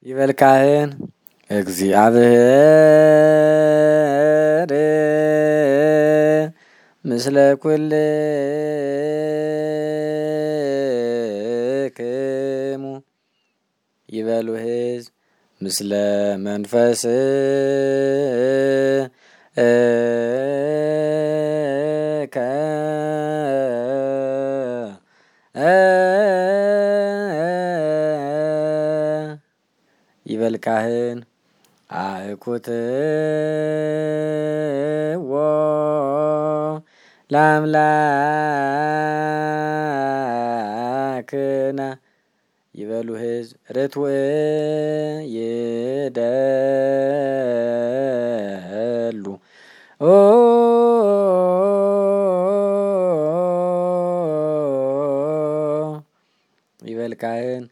ይበል ካህን እግዚአብሔር ምስለ ኩልክሙ ይበሉ ሕዝብ ምስለ መንፈስ ይበል ካህን አእኩትዎ ለአምላክነ ይበሉ ሕዝብ ርቱዕ ይደሉ ይበል ካህን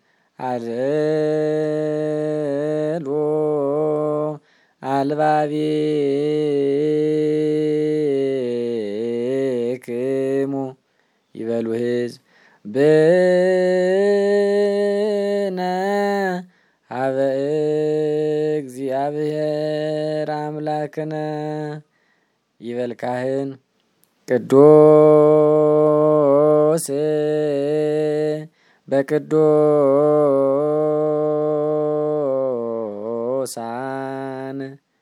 አልሎ አልባቢክሙ ይበሉ ሕዝብ ብነ ሀበ እግዚአብሔር አምላክነ ይበል ካህን ቅዱስ በቅዱሳን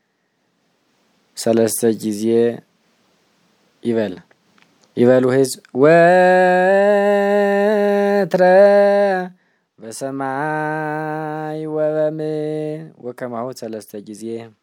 ሰለስተ ጊዜ ይበል ይበሉ ሕዝብ ወትረ በሰማይ ወበምድር ወከማሁ ሰለስተ ጊዜ